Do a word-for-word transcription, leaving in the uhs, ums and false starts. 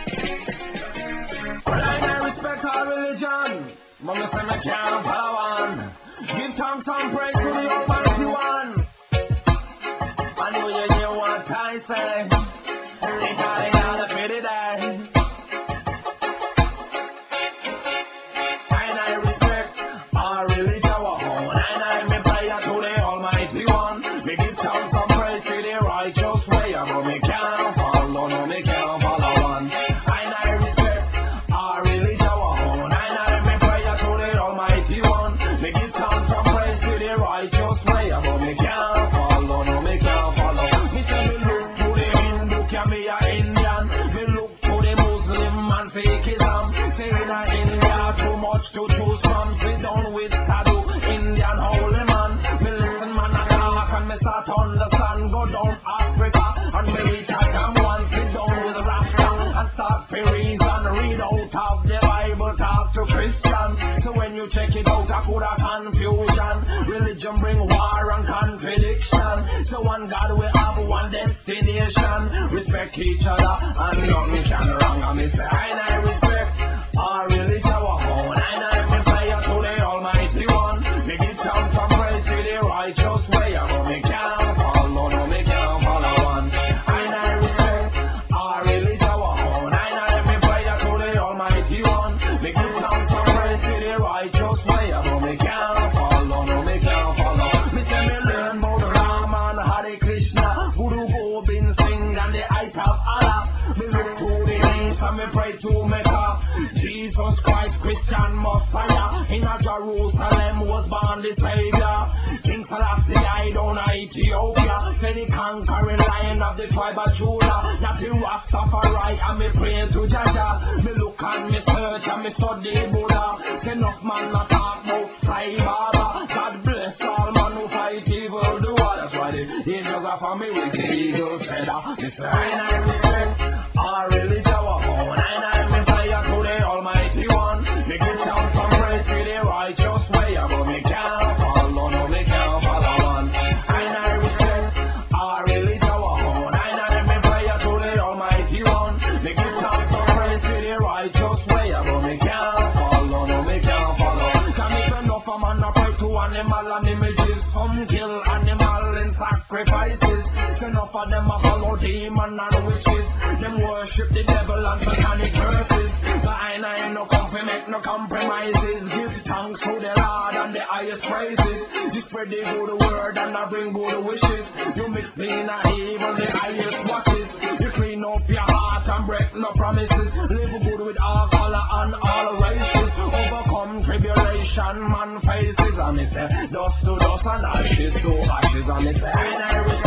Well, I respect all religion, but me say me can't follow one. Give thanks and praise to the Almighty One. I know you hear what I say. It's all in all the pretty day. And I respect all religion, and I me prayer to the Almighty One. Me give thanks and praise to the righteous way, but me can't follow, no me can't follow one. And I respect all religion, and I me prayer to the Almighty One. Me give thanks and praise to the righteous way, but me can't follow, no me can't follow. Me say me look to the Hindu, can be a Indian. Me look to the Muslim and Sikhism. Say in a India too much to choose from. Sit down with Sadhu, Indian holy man. Me listen man and talk and me start understand. Go down Africa and me reach a Jamwan. Sit down with Rasta and start to reason. Read out of the Bible, talk to Christian. So when you check it out, I could have confusion. Religion bring war and contradiction. So one God we have one destination. Respect each other and nothing can wrong. And me say and I respect our religion. And I me prayer to the Almighty One. Me give thanks and praise to the righteous way. But me can't follow, no me can't follow one. And I respect our religion. And I me prayer to the Almighty One. Me give thanks and praise to the righteous way. But me can't follow, no me can't follow. Me say me learn about the Ram and Hare Krishna, Guru Gobind Singh and the height of Allah. Me look to the east and me pray to Mecca. Jesus Christ, Christian Messiah, in a Jerusalem was born the Savior. King Selassie died on Ethiopia. Say the conquering lion of the tribe of Judah. That the Rastafari and me pray to Jaja. Me look and me search and me study Buddha. Say enough man not talk about Sai Baba. God bless all man who fight evil do. That's why the angels are for me with the eagles head. Me say and I respect our religion. And I me prayer to the Almighty One. Me give thanks and praise to the righteous way. But me can't follow, no me can't follow one. And I respect our religion. And I me prayer to the Almighty One. Me give thanks and praise to the righteous way. But me can't follow, no me can't follow. Can me say enough a man a pray to animal and images. Some kill animal in sacrifices. Say enough of them a follow demon and witches. Them worship the devil and satanic verses. But I ain't no comfort, make no compromises. Give thanks to the Lord and the highest praises. You spread the good word and I bring good wishes. You mix in a evil, the highest watches. You clean up your heart and break no promises. Live good with all color and all races. Overcome tribulation, man faces. And me say dust to dust and ashes to ashes. And me say and I respect